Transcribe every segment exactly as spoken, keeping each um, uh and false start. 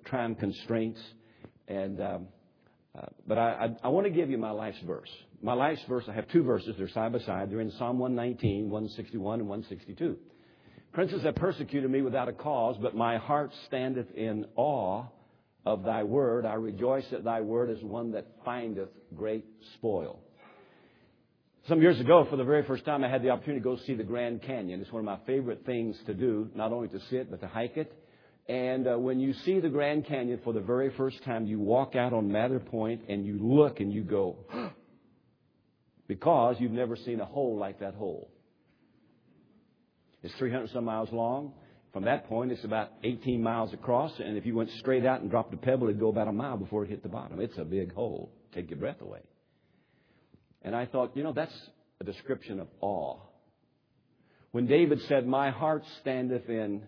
time constraints. And um, uh, But I, I, I want to give you my life's verse. My life's verse, I have two verses. They're side by side. They're in Psalm one nineteen, one sixty-one, and one sixty-two. Princes have persecuted me without a cause, but my heart standeth in awe of thy word. I rejoice at thy word as one that findeth great spoil. Some years ago, for the very first time, I had the opportunity to go see the Grand Canyon. It's one of my favorite things to do, not only to sit, but to hike it. And uh, when you see the Grand Canyon for the very first time, you walk out on Mather Point and you look and you go, because you've never seen a hole like that hole. It's three hundred some miles long. From that point, it's about eighteen miles across. And if you went straight out and dropped a pebble, it'd go about a mile before it hit the bottom. It's a big hole. Take your breath away. And I thought, you know, that's a description of awe. When David said, my heart standeth in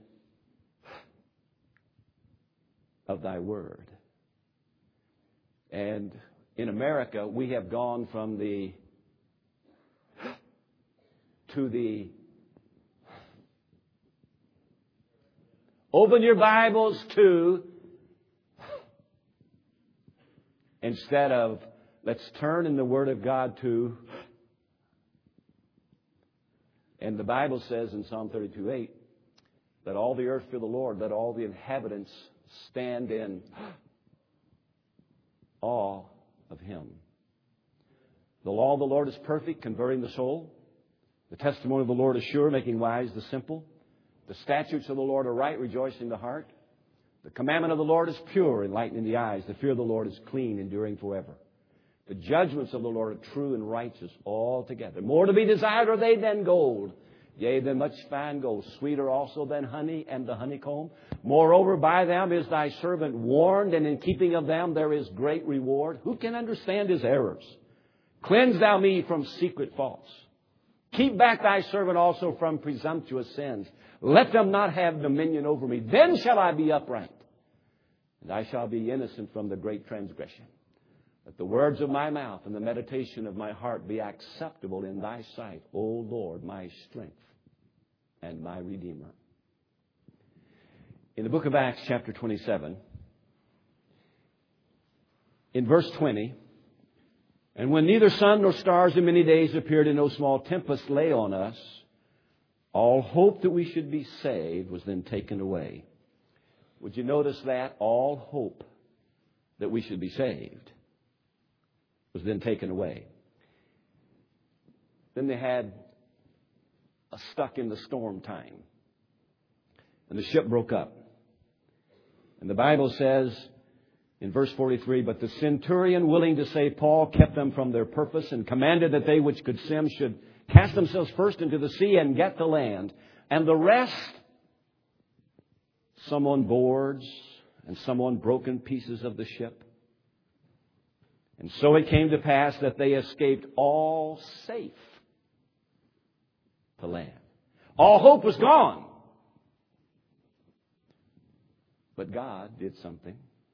of thy word. And in America, we have gone from the to the open your Bibles to instead of let's turn in the Word of God to. And the Bible says in Psalm thirty-two eight, let all the earth fear the Lord, let all the inhabitants stand in awe of Him. The law of the Lord is perfect, converting the soul. The testimony of the Lord is sure, making wise the simple. The statutes of the Lord are right, rejoicing the heart. The commandment of the Lord is pure, enlightening the eyes. The fear of the Lord is clean, enduring forever. The judgments of the Lord are true and righteous altogether. More to be desired are they than gold, yea, than much fine gold. Sweeter also than honey and the honeycomb. Moreover, by them is thy servant warned, and in keeping of them there is great reward. Who can understand his errors? Cleanse thou me from secret faults. Keep back thy servant also from presumptuous sins. Let them not have dominion over me. Then shall I be upright, and I shall be innocent from the great transgression. Let the words of my mouth and the meditation of my heart be acceptable in thy sight, O Lord, my strength and my Redeemer. In the book of Acts, chapter twenty-seven, in verse twenty, and when neither sun nor stars in many days appeared and no small tempest lay on us, all hope that we should be saved was then taken away. Would you notice that? All hope that we should be saved was then taken away. Then they had a stuck in the storm time. And the ship broke up. And the Bible says in verse forty-three, but the centurion, willing to save Paul, kept them from their purpose and commanded that they which could swim should cast themselves first into the sea and get to land. And the rest, some on boards and some on broken pieces of the ship. And so it came to pass that they escaped all safe to land. All hope was gone. But God did something.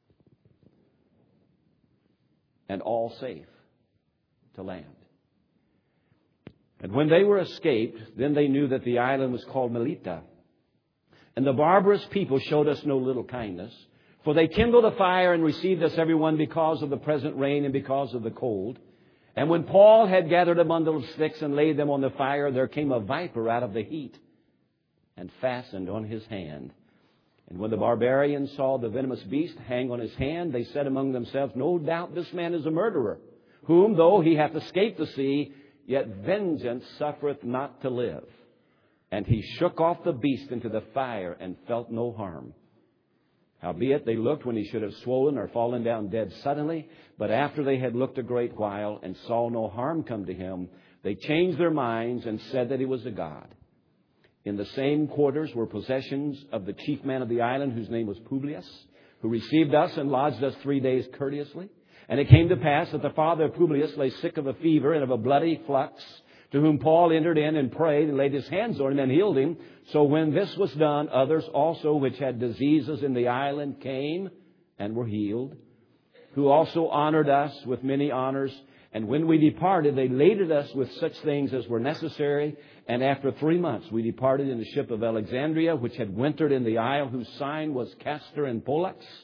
And all safe to land. And when they were escaped, then they knew that the island was called Melita. And the barbarous people showed us no little kindness. For they kindled a fire and received us everyone because of the present rain and because of the cold. And when Paul had gathered a bundle of sticks and laid them on the fire, there came a viper out of the heat and fastened on his hand. And when the barbarians saw the venomous beast hang on his hand, they said among themselves, no doubt this man is a murderer, whom though he hath escaped the sea, yet vengeance suffereth not to live. And he shook off the beast into the fire and felt no harm. Howbeit they looked when he should have swollen or fallen down dead suddenly. But after they had looked a great while and saw no harm come to him, they changed their minds and said that he was a god. In the same quarters were possessions of the chief man of the island, whose name was Publius, who received us and lodged us three days courteously. And it came to pass that the father of Publius lay sick of a fever and of a bloody flux, to whom Paul entered in and prayed and laid his hands on him and healed him. So when this was done, others also which had diseases in the island came and were healed, who also honored us with many honors. And when we departed, they laded us with such things as were necessary. And after three months, we departed in the ship of Alexandria, which had wintered in the isle, whose sign was Castor and Pollux.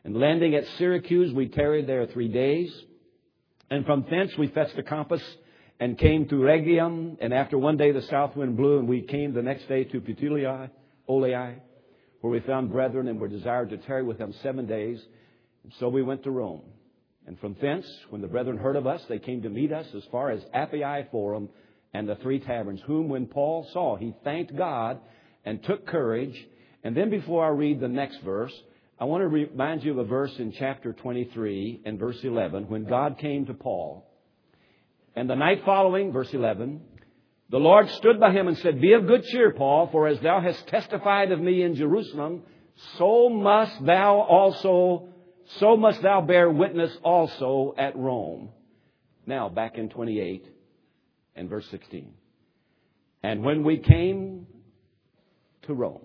And landing at Syracuse, we tarried there three days. And from thence we fetched a compass and came to Rhegium. And after one day the south wind blew, and we came the next day to Puteoli, Olei, where we found brethren and were desired to tarry with them seven days. And so we went to Rome. And from thence, when the brethren heard of us, they came to meet us as far as Appii Forum and the Three Taverns, whom when Paul saw, he thanked God and took courage. And then before I read the next verse, I want to remind you of a verse in chapter twenty-three and verse eleven, when God came to Paul. And the night following, verse eleven, the Lord stood by him and said, Be of good cheer, Paul, for as thou hast testified of me in Jerusalem, so must thou also, so must thou bear witness also at Rome. Now, back in twenty-eight and verse sixteen. And when we came to Rome,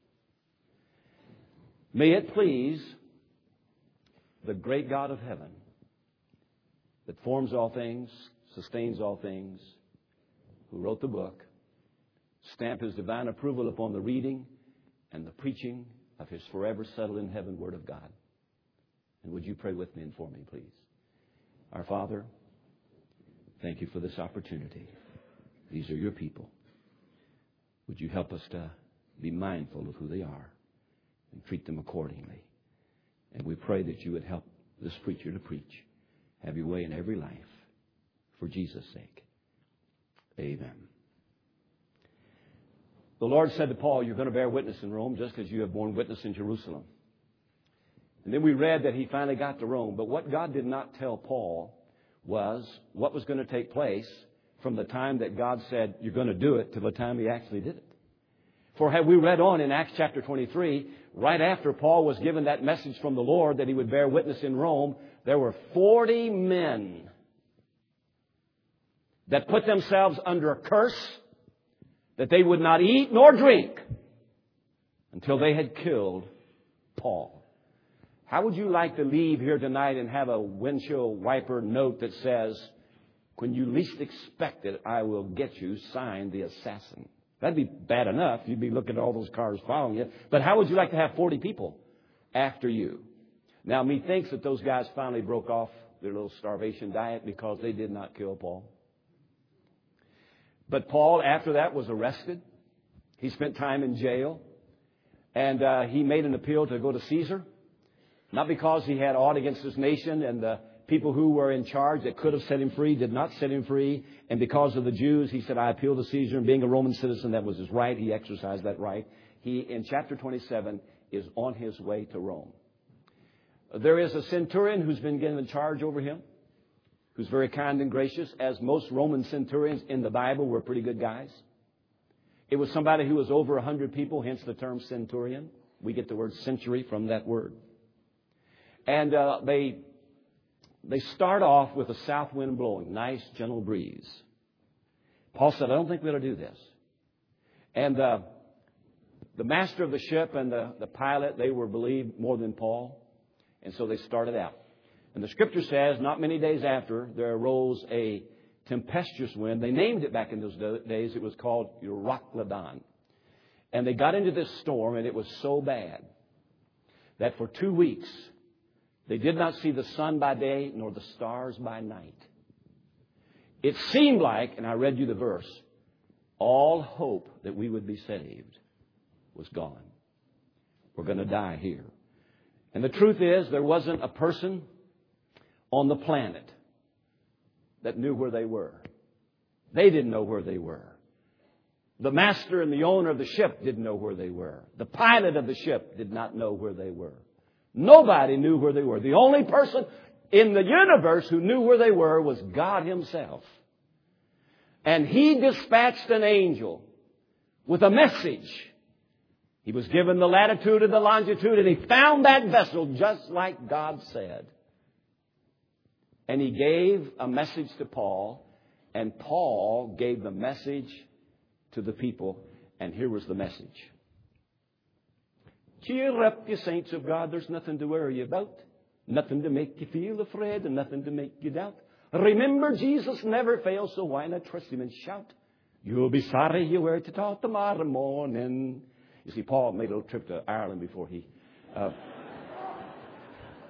may it please the great God of heaven that forms all things, sustains all things, who wrote the book, stamp His divine approval upon the reading and the preaching of His forever settled in heaven Word of God. And would you pray with me and for me, please? Our Father, thank you for this opportunity. These are your people. Would you help us to be mindful of who they are and treat them accordingly? And we pray that you would help this preacher to preach. Have your way in every life. For Jesus' sake. Amen. The Lord said to Paul, you're going to bear witness in Rome just as you have borne witness in Jerusalem. And then we read that he finally got to Rome. But what God did not tell Paul was what was going to take place from the time that God said, you're going to do it, to the time he actually did it. For had we read on in Acts chapter twenty-three, right after Paul was given that message from the Lord that he would bear witness in Rome, there were forty men that put themselves under a curse that they would not eat nor drink until they had killed Paul. How would you like to leave here tonight and have a windshield wiper note that says, when you least expect it, I will get you, signed the assassin? That'd be bad enough. You'd be looking at all those cars following you. But how would you like to have forty people after you? Now, methinks that those guys finally broke off their little starvation diet because they did not kill Paul. But Paul, after that, was arrested. He spent time in jail. And uh, he made an appeal to go to Caesar. Not because he had aught against his nation, and the people who were in charge that could have set him free did not set him free. And because of the Jews, he said, I appeal to Caesar. And being a Roman citizen, that was his right. He exercised that right. He, in chapter twenty-seven, is on his way to Rome. There is a centurion who's been given charge over him, who's very kind and gracious, as most Roman centurions in the Bible were pretty good guys. It was somebody who was over one hundred people, hence the term centurion. We get the word century from that word. And uh, they they start off with a south wind blowing, nice, gentle breeze. Paul said, I don't think we ought to do this. And uh, the master of the ship and the, the pilot, they were believed more than Paul. And so they started out. And the Scripture says, not many days after, there arose a tempestuous wind. They named it back in those days. It was called Euroclydon. And they got into this storm, and it was so bad that for two weeks, they did not see the sun by day nor the stars by night. It seemed like, and I read you the verse, all hope that we would be saved was gone. We're going to die here. And the truth is, there wasn't a person on the planet that knew where they were. They didn't know where they were. The master and the owner of the ship didn't know where they were. The pilot of the ship did not know where they were. Nobody knew where they were. The only person in the universe who knew where they were was God Himself. And He dispatched an angel with a message. He was given the latitude and the longitude, and he found that vessel just like God said. And he gave a message to Paul, and Paul gave the message to the people. And here was the message. Cheer up, you saints of God. There's nothing to worry about. Nothing to make you feel afraid and nothing to make you doubt. Remember, Jesus never fails, so why not trust Him and shout? You'll be sorry you were to talk tomorrow morning. You see, Paul made a little trip to Ireland before he... Uh,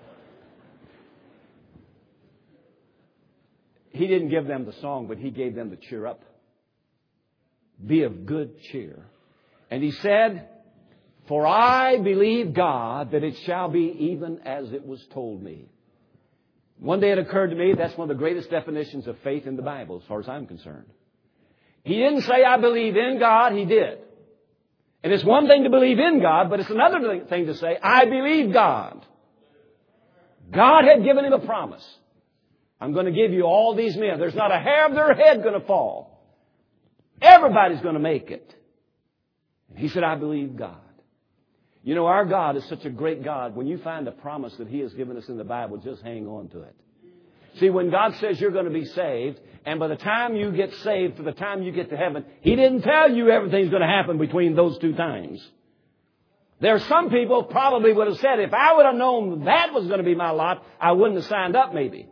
He didn't give them the song, but He gave them the cheer up. Be of good cheer. And He said, for I believe God that it shall be even as it was told me. One day it occurred to me that's one of the greatest definitions of faith in the Bible as far as I'm concerned. He didn't say I believe in God. He did. And it's one thing to believe in God, but it's another thing to say I believe God. God had given him a promise. I'm going to give you all these men. There's not a hair of their head going to fall. Everybody's going to make it. And he said, I believe God. You know, our God is such a great God. When you find a promise that He has given us in the Bible, just hang on to it. See, when God says you're going to be saved, and by the time you get saved, to the time you get to heaven, He didn't tell you everything's going to happen between those two times. There are some people probably would have said, if I would have known that was going to be my lot, I wouldn't have signed up maybe.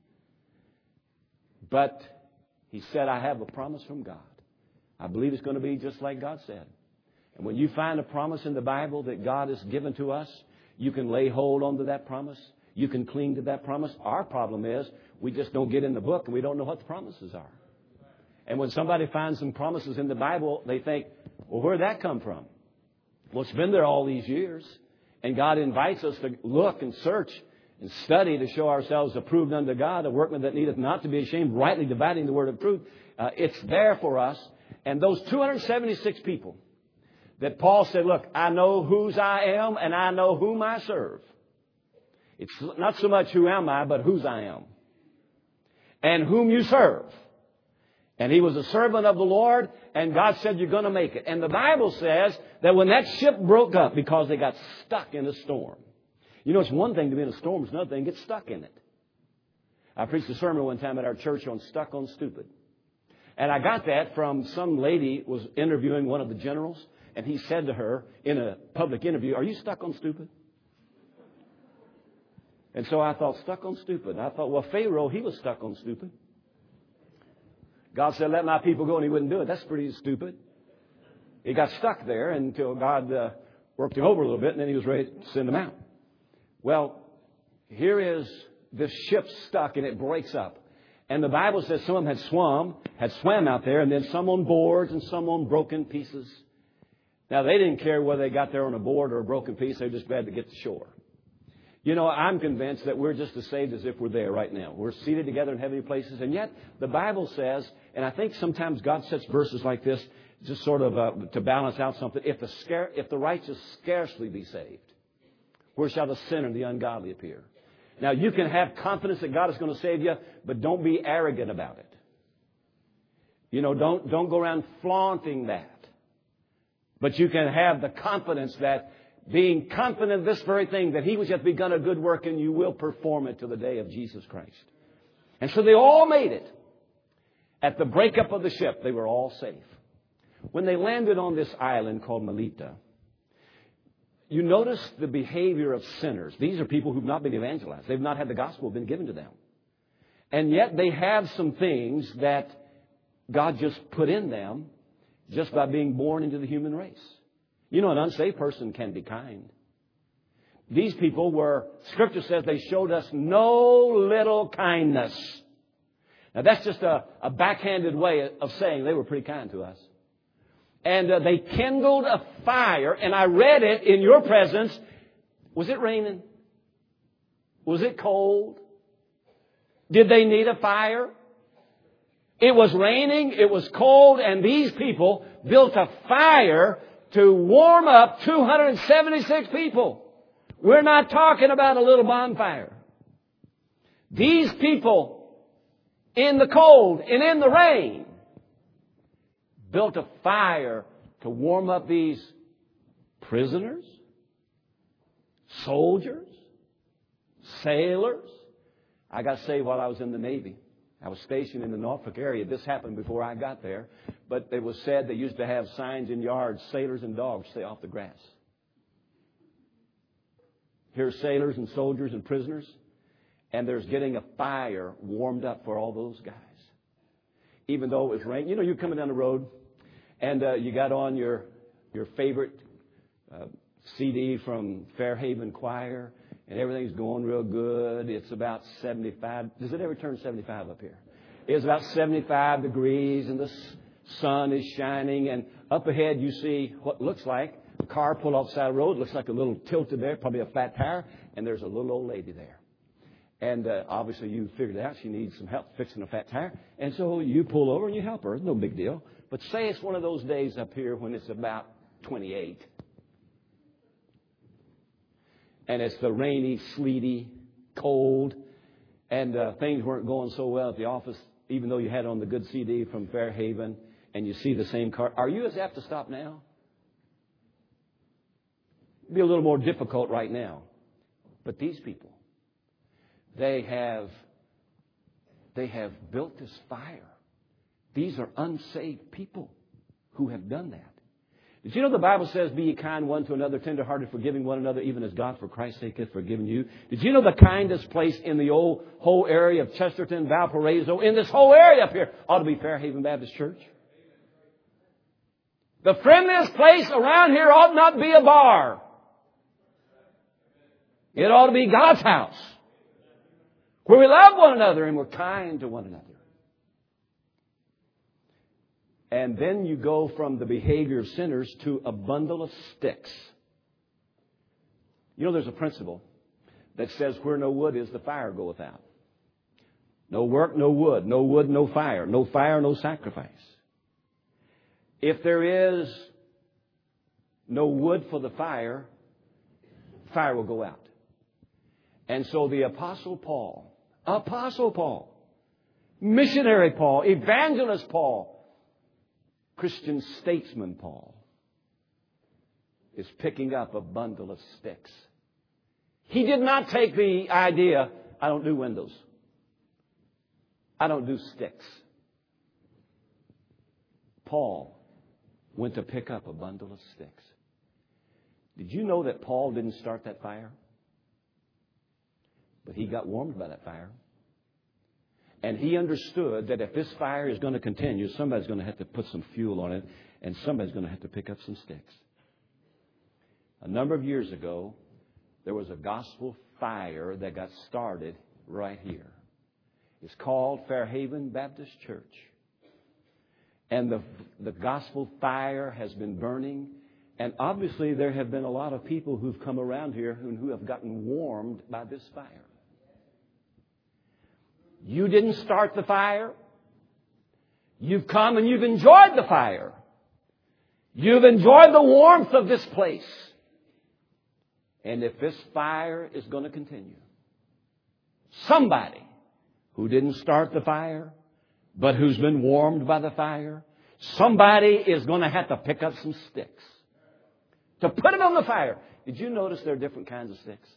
But He said, I have a promise from God. I believe it's going to be just like God said. And when you find a promise in the Bible that God has given to us, you can lay hold onto that promise. You can cling to that promise. Our problem is we just don't get in the book and we don't know what the promises are. And when somebody finds some promises in the Bible, they think, well, where'd that come from? Well, it's been there all these years. And God invites us to look and search and study to show ourselves approved unto God, a workman that needeth not to be ashamed, rightly dividing the word of truth. Uh, it's there for us. And those two hundred seventy-six people that Paul said, look, I know whose I am and I know whom I serve. It's not so much who am I, but whose I am. And whom you serve. And he was a servant of the Lord, and God said, you're going to make it. And the Bible says that when that ship broke up because they got stuck in a storm. You know, it's one thing to be in a storm, it's another thing to get stuck in it. I preached a sermon one time at our church on stuck on stupid. And I got that from some lady was interviewing one of the generals. And he said to her in a public interview, are you stuck on stupid? And so I thought, stuck on stupid. I thought, well, Pharaoh, he was stuck on stupid. God said, let my people go, and he wouldn't do it. That's pretty stupid. He got stuck there until God uh, worked him over a little bit, and then he was ready to send him out. Well, here is this ship stuck, and it breaks up. And the Bible says some of them had swum, had swam out there, and then some on boards and some on broken pieces. Now, they didn't care whether they got there on a board or a broken piece. They were just glad to get to shore. You know, I'm convinced that we're just as saved as if we're there right now. We're seated together in heavenly places. And yet, the Bible says, and I think sometimes God sets verses like this just sort of uh, to balance out something. If the, scare, if the righteous scarcely be saved, where shall the sinner and the ungodly appear? Now, you can have confidence that God is going to save you, but don't be arrogant about it. You know, don't, don't go around flaunting that. But you can have the confidence that being confident of this very thing, that He which hath begun a good work and you will perform it to the day of Jesus Christ. And so they all made it. At the breakup of the ship, they were all safe. When they landed on this island called Melita, you notice the behavior of sinners. These are people who've not been evangelized. They've not had the gospel been given to them. And yet they have some things that God just put in them just by being born into the human race. You know, an unsaved person can be kind. These people were, Scripture says, they showed us no little kindness. Now, that's just a, a backhanded way of saying they were pretty kind to us. And uh, they kindled a fire, and I read it in your presence. Was it raining? Was it cold? Did they need a fire? It was raining, it was cold, and these people built a fire to warm up two hundred seventy-six people. We're not talking about a little bonfire. These people, in the cold and in the rain, built a fire to warm up these prisoners, soldiers, sailors. I got saved while I was in the Navy. I was stationed in the Norfolk area. This happened before I got there. But it was said they used to have signs in yards, sailors and dogs stay off the grass. Here's sailors and soldiers and prisoners. And there's getting a fire warmed up for all those guys. Even though it was raining. You know, you're coming down the road and uh, you got on your, your favorite uh, C D from Fairhaven Choir. And everything's going real good. It's about seventy-five. Does it ever turn seventy-five up here? It's about seventy-five degrees and the sun is shining. And up ahead you see what looks like a car pull off the side of the road. It looks like a little tilted there, probably a flat tire. And there's a little old lady there. And uh, obviously you figured out she needs some help fixing a fat tire. And so you pull over and you help her. It's no big deal. But say it's one of those days up here when it's about twenty-eight. And it's the rainy, sleety, cold. And uh, things weren't going so well at the office, even though you had on the good C D from Fairhaven. And you see the same car. Are you as apt to stop now? It'd be a little more difficult right now. But these people, they have, they have built this fire. These are unsaved people who have done that. Did you know the Bible says, be ye kind one to another, tenderhearted, forgiving one another, even as God for Christ's sake hath forgiven you? Did you know the kindest place in the old whole area of Chesterton, Valparaiso, in this whole area up here, ought to be Fairhaven Baptist Church? The friendliest place around here ought not be a bar. It ought to be God's house, where we love one another and we're kind to one another. And then you go from the behavior of sinners to a bundle of sticks. You know, there's a principle that says where no wood is, the fire goeth out. No work, no wood. No wood, no fire. No fire, no sacrifice. If there is no wood for the fire, fire will go out. And so the Apostle Paul, Apostle Paul, missionary Paul, evangelist Paul, Christian statesman Paul is picking up a bundle of sticks. He did not take the idea, I don't do windows. I don't do sticks. Paul went to pick up a bundle of sticks. Did you know that Paul didn't start that fire? But he got warmed by that fire. And he understood that if this fire is going to continue, somebody's going to have to put some fuel on it, and somebody's going to have to pick up some sticks. A number of years ago, there was a gospel fire that got started right here. It's called Fairhaven Baptist Church. And the, the gospel fire has been burning. And obviously there have been a lot of people who've come around here who, who have gotten warmed by this fire. You didn't start the fire. You've come and you've enjoyed the fire. You've enjoyed the warmth of this place. And if this fire is going to continue, somebody who didn't start the fire, but who's been warmed by the fire, somebody is going to have to pick up some sticks to put it on the fire. Did you notice there are different kinds of sticks?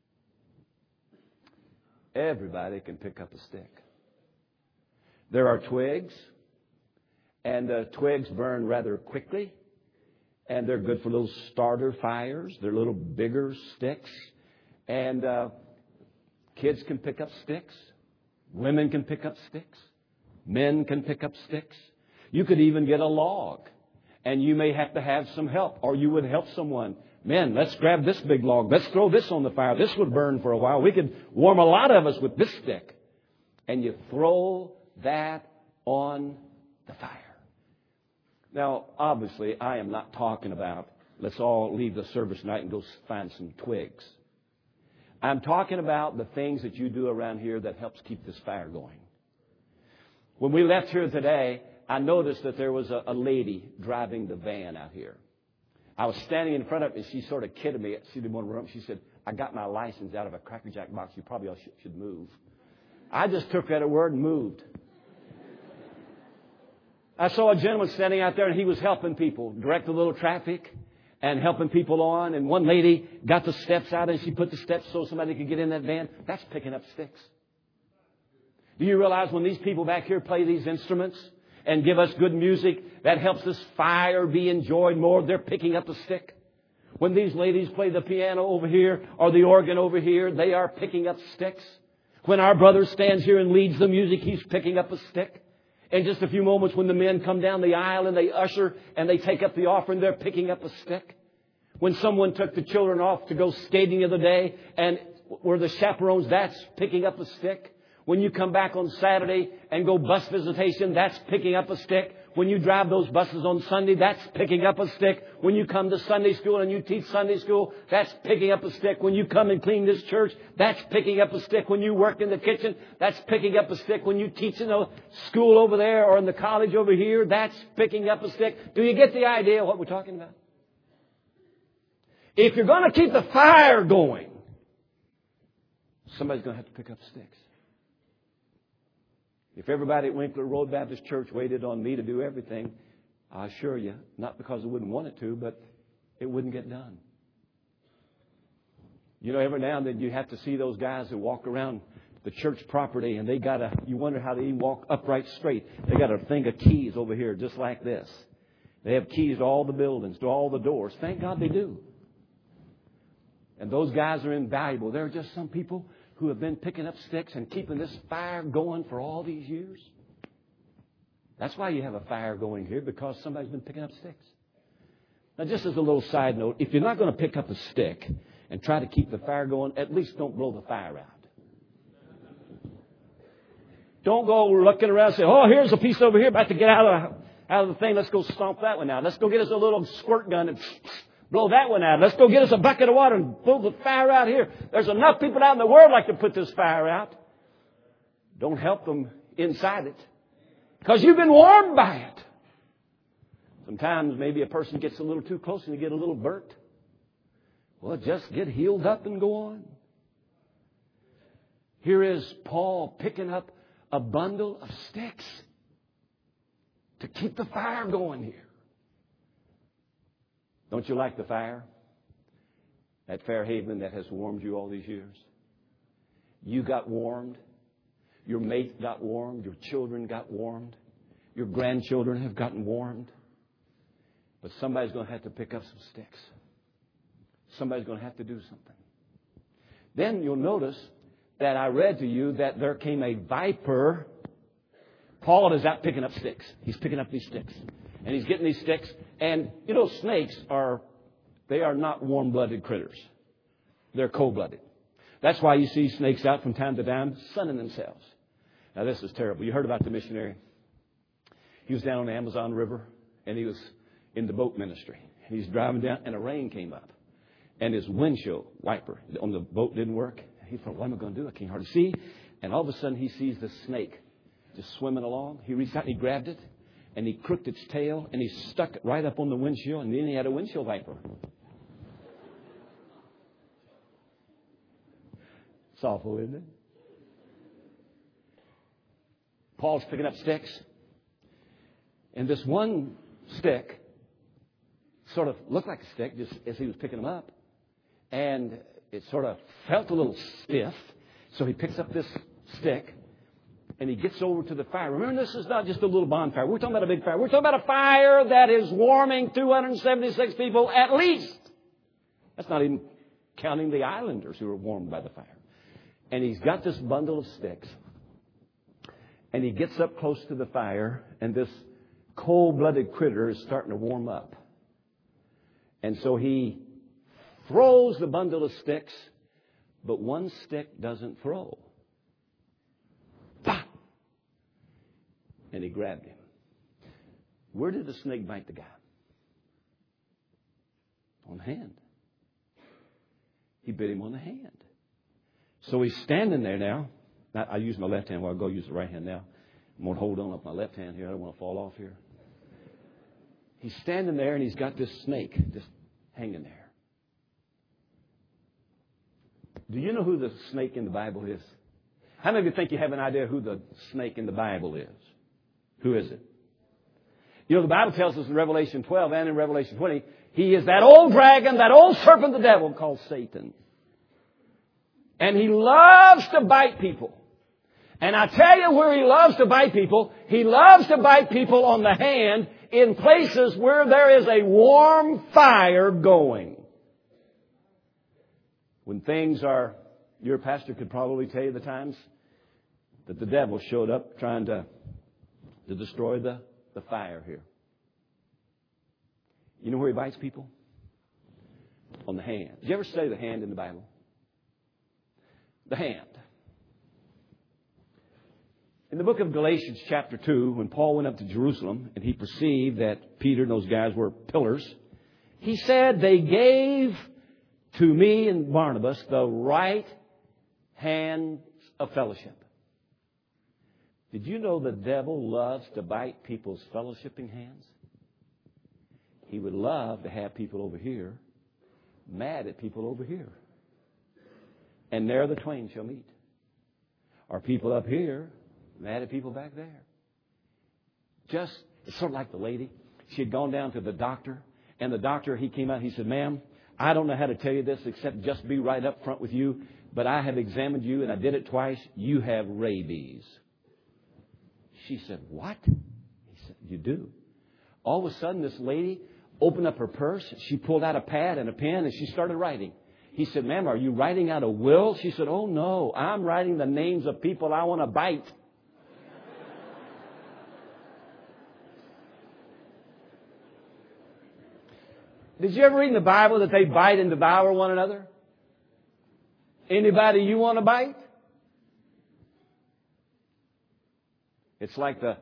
Everybody can pick up a stick. There are twigs, and uh, twigs burn rather quickly, and they're good for little starter fires. They're little bigger sticks, and uh, kids can pick up sticks. Women can pick up sticks. Men can pick up sticks. You could even get a log, and you may have to have some help, or you would help someone. Men, let's grab this big log. Let's throw this on the fire. This would burn for a while. We could warm a lot of us with this stick. And you throw that on the fire. Now, obviously, I am not talking about let's all leave the service tonight and go find some twigs. I'm talking about the things that you do around here that helps keep this fire going. When we left here today, I noticed that there was a, a lady driving the van out here. I was standing in front of it, and she sort of kidded me. She didn't want to run. She said, I got my license out of a Cracker Jack box. You probably all should, should move. I just took that word and moved. I saw a gentleman standing out there, and he was helping people, direct a little traffic and helping people on. And one lady got the steps out, and she put the steps so somebody could get in that van. That's picking up sticks. Do you realize when these people back here play these instruments and give us good music, that helps this fire be enjoyed more? They're picking up a stick. When these ladies play the piano over here or the organ over here, they are picking up sticks. When our brother stands here and leads the music, he's picking up a stick. In just a few moments, when the men come down the aisle and they usher and they take up the offering, they're picking up a stick. When someone took the children off to go skating the other day and were the chaperones, that's picking up a stick. When you come back on Saturday and go bus visitation, that's picking up a stick. When you drive those buses on Sunday, that's picking up a stick. When you come to Sunday school and you teach Sunday school, that's picking up a stick. When you come and clean this church, that's picking up a stick. When you work in the kitchen, that's picking up a stick. When you teach in the school over there or in the college over here, that's picking up a stick. Do you get the idea of what we're talking about? If you're going to keep the fire going, somebody's going to have to pick up sticks. If everybody at Winkler Road Baptist Church waited on me to do everything, I assure you, not because I wouldn't want it to, but it wouldn't get done. You know, every now and then you have to see those guys who walk around the church property and they got a, you wonder how they even walk upright straight. They got a thing of keys over here just like this. They have keys to all the buildings, to all the doors. Thank God they do. And those guys are invaluable. There are just some people who have been picking up sticks and keeping this fire going for all these years. That's why you have a fire going here, because somebody's been picking up sticks. Now, just as a little side note, if you're not going to pick up a stick and try to keep the fire going, at least don't blow the fire out. Don't go looking around and say, oh, here's a piece over here about to get out of, out of the thing. Let's go stomp that one out. Let's go get us a little squirt gun and blow that one out. Let's go get us a bucket of water and blow the fire out here. There's enough people out in the world like to put this fire out. Don't help them inside it, because you've been warmed by it. Sometimes maybe a person gets a little too close and you get a little burnt. Well, just get healed up and go on. Here is Paul picking up a bundle of sticks to keep the fire going here. Don't you like the fire at Fairhaven that has warmed you all these years? You got warmed. Your mate got warmed. Your children got warmed. Your grandchildren have gotten warmed. But somebody's going to have to pick up some sticks. Somebody's going to have to do something. Then you'll notice that I read to you that there came a viper. Paul is out picking up sticks. He's picking up these sticks. And he's getting these sticks. And, you know, snakes are, they are not warm-blooded critters. They're cold-blooded. That's why you see snakes out from time to time sunning themselves. Now, this is terrible. You heard about the missionary. He was down on the Amazon River, and he was in the boat ministry. And he's driving down, and a rain came up. And his windshield wiper on the boat didn't work. He thought, what am I going to do? I can't hardly see. And all of a sudden, he sees this snake just swimming along. He reached out and he grabbed it. And he crooked its tail, and he stuck it right up on the windshield, and then he had a windshield wiper. It's awful, isn't it? Paul's picking up sticks. And this one stick sort of looked like a stick just as he was picking them up. And it sort of felt a little stiff. So he picks up this stick. And he gets over to the fire. Remember, this is not just a little bonfire. We're talking about a big fire. We're talking about a fire that is warming two hundred seventy-six people at least. That's not even counting the islanders who are warmed by the fire. And he's got this bundle of sticks. And he gets up close to the fire. And this cold-blooded critter is starting to warm up. And so he throws the bundle of sticks. But one stick doesn't throw. Bah! And he grabbed him. Where did the snake bite the guy? On the hand. He bit him on the hand. So he's standing there now. Now I use my left hand while I go use the right hand now. I'm going to hold on with my left hand here. I don't want to fall off here. He's standing there and he's got this snake just hanging there. Do you know who the snake in the Bible is? How many of you think you have an idea who the snake in the Bible is? Who is it? You know, the Bible tells us in Revelation twelve and in Revelation twenty, he is that old dragon, that old serpent, the devil, called Satan. And he loves to bite people. And I tell you where he loves to bite people. He loves to bite people on the hand in places where there is a warm fire going. When things are, your pastor could probably tell you the times that the devil showed up trying to, to destroy the, the fire here. You know where he bites people? On the hand. Did you ever study the hand in the Bible? The hand. In the book of Galatians chapter two, when Paul went up to Jerusalem and he perceived that Peter and those guys were pillars, he said, they gave to me and Barnabas the right hands of fellowship. Did you know the devil loves to bite people's fellowshipping hands? He would love to have people over here mad at people over here. And there the twain shall meet. Or people up here mad at people back there. Just, it's sort of like the lady. She had gone down to the doctor. And the doctor, he came out, he said, ma'am, I don't know how to tell you this except just be right up front with you. But I have examined you and I did it twice. You have rabies. She said, what? He said, you do. All of a sudden, this lady opened up her purse. She pulled out a pad and a pen and she started writing. He said, ma'am, are you writing out a will? She said, oh, no, I'm writing the names of people I want to bite. Did you ever read in the Bible that they bite and devour one another? Anybody you want to bite? It's like the...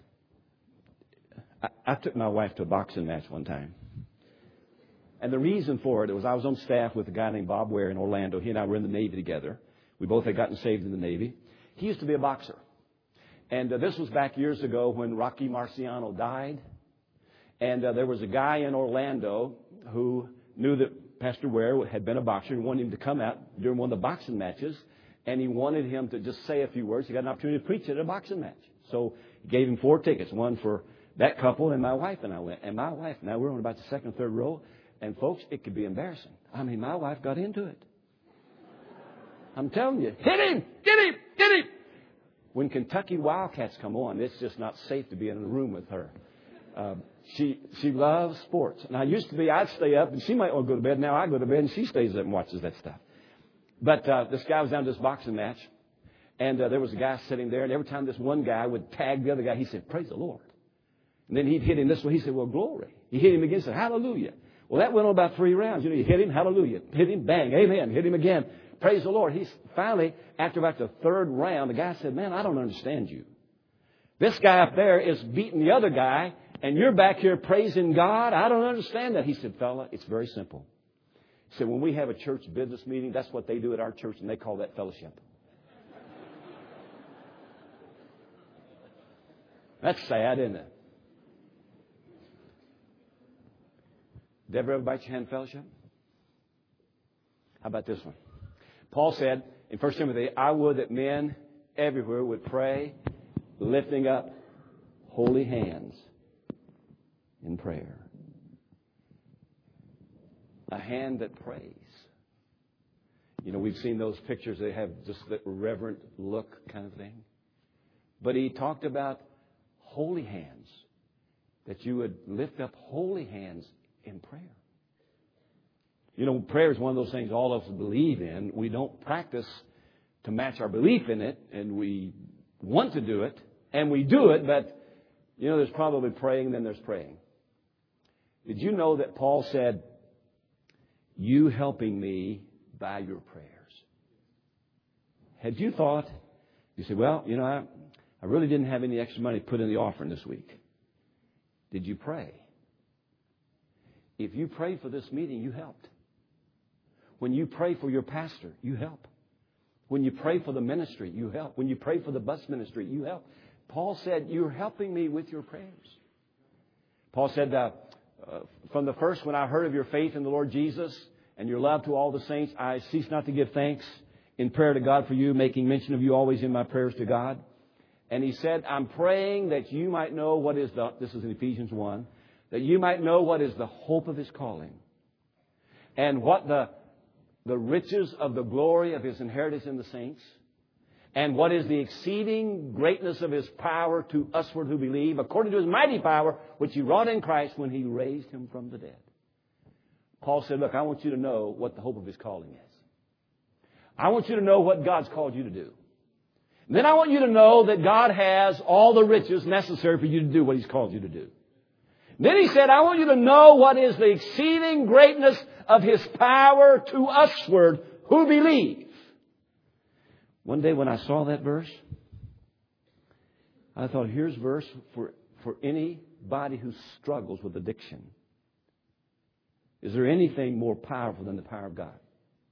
I, I took my wife to a boxing match one time. And the reason for it was I was on staff with a guy named Bob Ware in Orlando. He and I were in the Navy together. We both had gotten saved in the Navy. He used to be a boxer. And uh, this was back years ago when Rocky Marciano died. And uh, there was a guy in Orlando who knew that Pastor Ware had been a boxer and wanted him to come out during one of the boxing matches. And he wanted him to just say a few words. He got an opportunity to preach at a boxing match. So he gave him four tickets, one for that couple and my wife and I went. And my wife, now we're on about the second, third row. And folks, it could be embarrassing. I mean, my wife got into it. I'm telling you, hit him, get him, get him. When Kentucky Wildcats come on, it's just not safe to be in a room with her. Uh, she she loves sports. And I used to be, I'd stay up and she might want to go to bed. Now I go to bed and she stays up and watches that stuff. But uh, this guy was down to this boxing match. And uh, there was a guy sitting there. And every time this one guy would tag the other guy, he said, praise the Lord. And then he'd hit him this way. He said, well, glory. He hit him again and said, hallelujah. Well, that went on about three rounds. You know, you hit him, hallelujah. Hit him, bang, amen. Hit him again. Praise the Lord. He's finally, after about the third round, the guy said, man, I don't understand you. This guy up there is beating the other guy, and you're back here praising God. I don't understand that. He said, fella, it's very simple. He said, when we have a church business meeting, that's what they do at our church, and they call that fellowship. That's sad, isn't it? Did ever ever bite your hand in fellowship? How about this one? Paul said in First Timothy, I would that men everywhere would pray, lifting up holy hands in prayer. A hand that prays. You know, we've seen those pictures. They have just that reverent look kind of thing. But he talked about holy hands, that you would lift up holy hands in prayer. You know, prayer is one of those things all of us believe in. We don't practice to match our belief in it, and we want to do it, and we do it, but, you know, there's probably praying, and then there's praying. Did you know that Paul said, you helping me by your prayers? Had you thought, you say, well, you know, I, I really didn't have any extra money to put in the offering this week. Did you pray? If you prayed for this meeting, you helped. When you pray for your pastor, you help. When you pray for the ministry, you help. When you pray for the bus ministry, you help. Paul said, you're helping me with your prayers. Paul said, uh, uh, from the first when I heard of your faith in the Lord Jesus and your love to all the saints, I cease not to give thanks in prayer to God for you, making mention of you always in my prayers to God. And he said, I'm praying that you might know what is the, this is in Ephesians one, that you might know what is the hope of his calling and what the, the riches of the glory of his inheritance in the saints and what is the exceeding greatness of his power to usward who believe according to his mighty power which he wrought in Christ when he raised him from the dead. Paul said, look, I want you to know what the hope of his calling is. I want you to know what God's called you to do. And then I want you to know that God has all the riches necessary for you to do what he's called you to do. Then he said, I want you to know what is the exceeding greatness of his power to usward who believe. One day when I saw that verse, I thought, here's a verse for, for anybody who struggles with addiction. Is there anything more powerful than the power of God?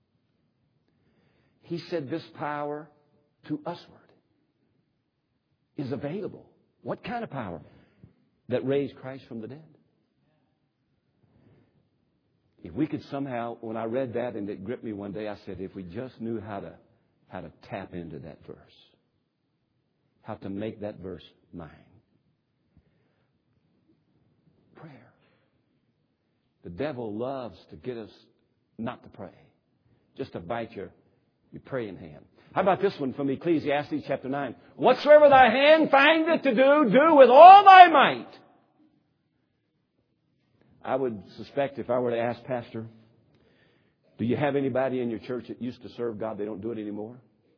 He said this power to usward is available. What kind of power? That raised Christ from the dead. If we could somehow, when I read that and it gripped me one day, I said, if we just knew how to how to tap into that verse, how to make that verse mine. Prayer. The devil loves to get us not to pray, just to bite your, your praying hand. How about this one from Ecclesiastes chapter nine? Whatsoever thy hand findeth to do, do with all thy might. I would suspect if I were to ask Pastor, do you have anybody in your church that used to serve God, they don't do it anymore?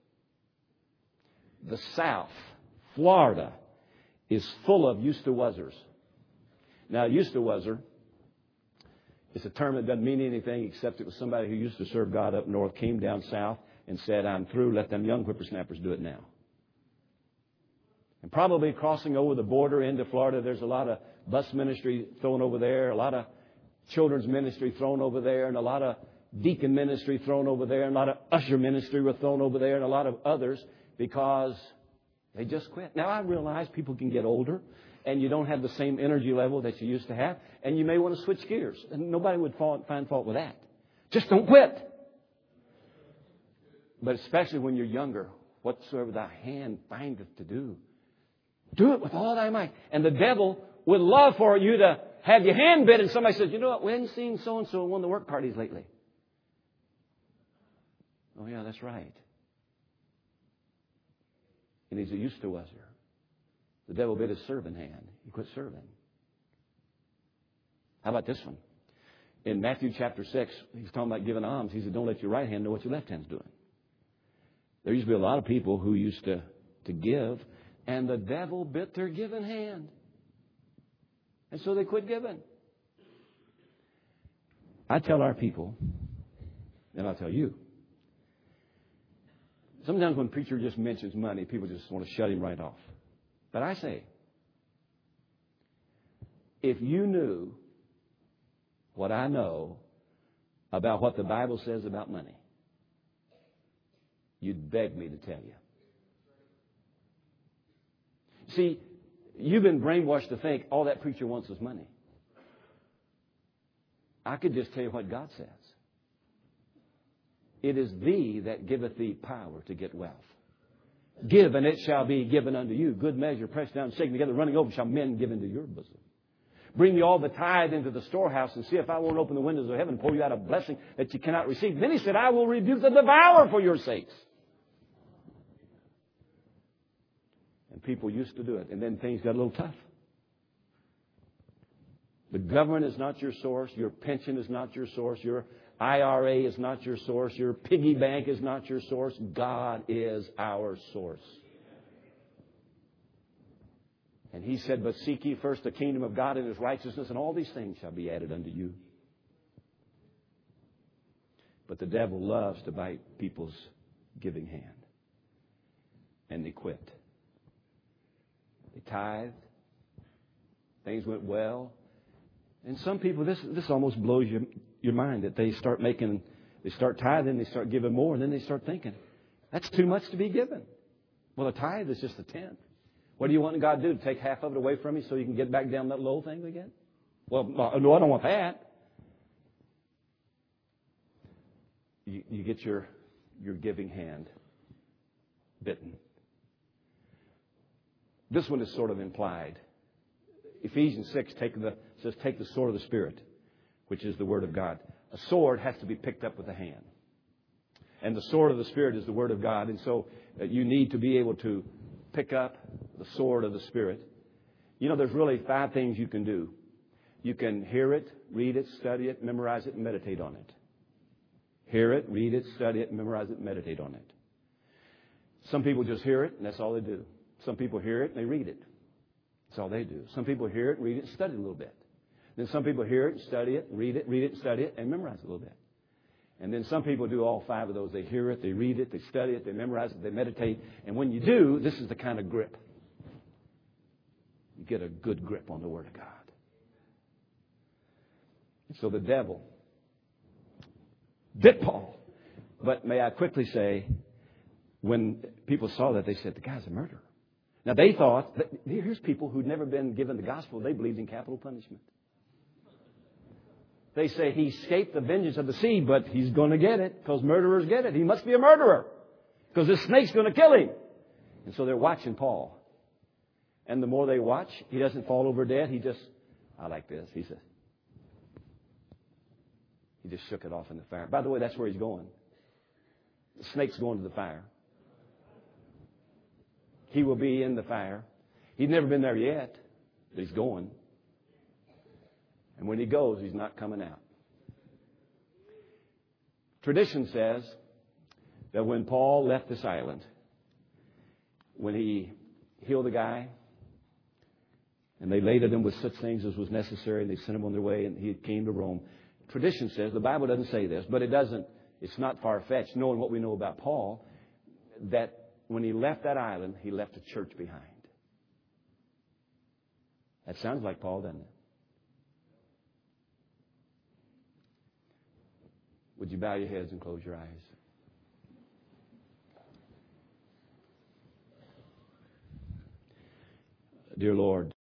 The South, Florida, is full of used-to-wasers. Now, used-to-waser is a term that doesn't mean anything except it was somebody who used to serve God up north, came down south, and said, I'm through, let them young whippersnappers do it now. And probably crossing over the border into Florida, there's a lot of bus ministry thrown over there, a lot of children's ministry thrown over there, and a lot of deacon ministry thrown over there, and a lot of usher ministry were thrown over there, and a lot of others, because they just quit. Now, I realize people can get older, and you don't have the same energy level that you used to have, and you may want to switch gears. And nobody would find fault with that. Just don't quit. But especially when you're younger, whatsoever thy hand findeth to do, do it with all thy might. And the devil would love for you to have your hand bit, and somebody says, you know what, we haven't seen so-and-so in one of the work parties lately. Oh, yeah, that's right. And he's a used-to-waser. The devil bit his serving hand. He quit serving. How about this one? In Matthew chapter six, he's talking about giving alms. He said, don't let your right hand know what your left hand's doing. There used to be a lot of people who used to, to give, and the devil bit their giving hand. And so they quit giving. I tell our people, and I'll tell you, sometimes when a preacher just mentions money, people just want to shut him right off. But I say, if you knew what I know about what the Bible says about money, you'd beg me to tell you. See, you've been brainwashed to think all that preacher wants is money. I could just tell you what God says. It is thee that giveth thee power to get wealth. Give, and it shall be given unto you. Good measure, pressed down, shaken together, running over, shall men give into your bosom. Bring me all the tithe into the storehouse, and see if I won't open the windows of heaven and pour you out a blessing that you cannot receive. Then he said, I will rebuke the devourer for your sakes. And people used to do it. And then things got a little tough. The government is not your source. Your pension is not your source. Your I R A is not your source. Your piggy bank is not your source. God is our source. And he said, but seek ye first the kingdom of God and his righteousness, and all these things shall be added unto you. But the devil loves to bite people's giving hand. And they quit. They tithed. Things went well. And some people, this this almost blows your, your mind that they start making, they start tithing, they start giving more, and then they start thinking, that's too much to be given. Well, a tithe is just a tenth. What do you want God to do? To take half of it away from you so you can get back down that low thing again? Well, no, I don't want that. You, you get your, your giving hand bitten. This one is sort of implied. Ephesians six take the, says, take the sword of the Spirit, which is the Word of God. A sword has to be picked up with a hand. And the sword of the Spirit is the Word of God. And so uh, you need to be able to pick up the sword of the Spirit. You know, there's really five things you can do. You can hear it, read it, study it, memorize it, and meditate on it. Hear it, read it, study it, memorize it, and meditate on it. Some people just hear it, and that's all they do. Some people hear it, and they read it. That's all they do. Some people hear it, read it, and study it a little bit. Then some people hear it, study it, read it, read it, study it, and memorize it a little bit. And then some people do all five of those. They hear it, they read it, they study it, they memorize it, they meditate. And when you do, this is the kind of grip You get a good grip on the Word of God. So the devil bit Paul. But may I quickly say, when people saw that, they said, the guy's a murderer. Now, they thought, that, here's people who'd never been given the gospel. They believed in capital punishment. They say he escaped the vengeance of the sea, but he's going to get it because murderers get it. He must be a murderer because this snake's going to kill him. And so they're watching Paul. And the more they watch, he doesn't fall over dead. He just, I like this. He says, he just shook it off in the fire. By the way, that's where he's going. The snake's going to the fire. He will be in the fire. He's never been there yet, but he's going. And when he goes, he's not coming out. Tradition says that when Paul left this island, when he healed the guy, and they laded him with such things as was necessary, and they sent him on their way, and he came to Rome. Tradition says, the Bible doesn't say this, but it doesn't, it's not far-fetched, knowing what we know about Paul, that when he left that island, he left a church behind. That sounds like Paul, doesn't it? Would you bow your heads and close your eyes? Dear Lord,